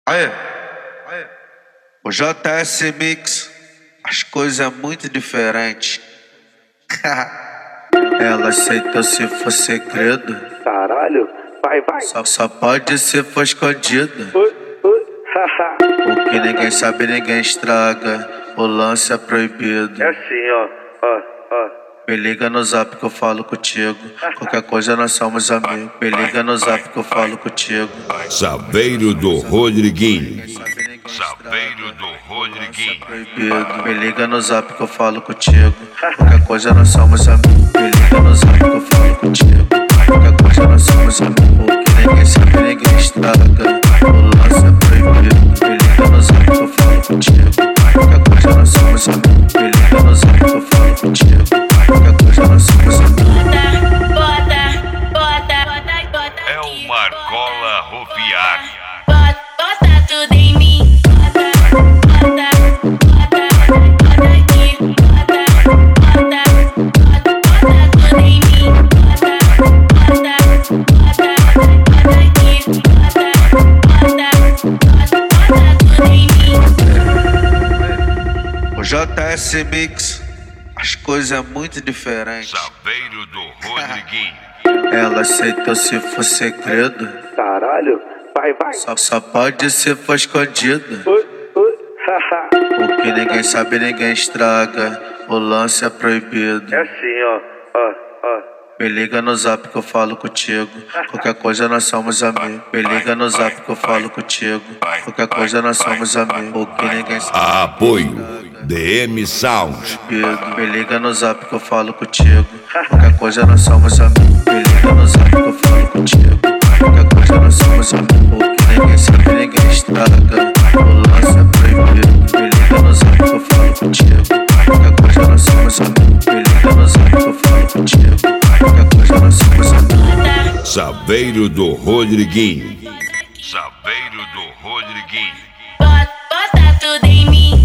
Aê, o JS Mix, as coisas é muito diferentes. Ela aceitou se for segredo. Caralho, vai. Só pode se for escondido. O que ninguém sabe, ninguém estraga. O lance é proibido. É assim, ó. Me liga no zap que eu falo contigo. Qualquer coisa nós somos amigos. Me liga no zap que eu falo contigo. Saveiro do Rodriguinho. Saveiro do Rodriguinho. Proibido. Me liga no zap que eu falo contigo. Qualquer coisa nós somos amigos. Me liga no zap que eu falo contigo. Qualquer coisa nós somos amigos. O que ninguém sabe, ninguém estraga. O lance é proibido. Me liga no zap que eu falo contigo. Qualquer coisa nós somos amigos. Me liga no zap que eu falo contigo. Qualquer coisa nós somos amigos. Bota É o Marcola Roviar. Bota tudo em mim. Bota aqui. Bota tudo em mim. Bota aqui. Bota tudo em mim. O JS Mix, as coisas é muito diferentes. Saveiro do Rodriguinho. Ela aceitou se for segredo. Caralho, vai. Só pode se for escondido. O que ninguém sabe, ninguém estraga. O lance é proibido. É assim, ó. Me liga no zap que eu falo contigo. Qualquer coisa nós somos amigos. Me liga no zap que eu falo contigo. Qualquer coisa nós somos amigos. O que ninguém sabe. Apoio DM Sound. Me liga no zap que eu falo contigo. Qualquer coisa nós somos amigos. Me liga no zap que eu falo contigo. Qualquer coisa nós somos amigos. O que ninguém sabe, ninguém estraga. O lance é proibido. Me liga no zap que eu falo contigo. Qualquer coisa nós somos amigos. Me liga no zap que eu falo contigo. Qualquer coisa nós somos amigos. Saveiro do Rodriguinho. Saveiro do Rodriguinho. Bota tudo em mim.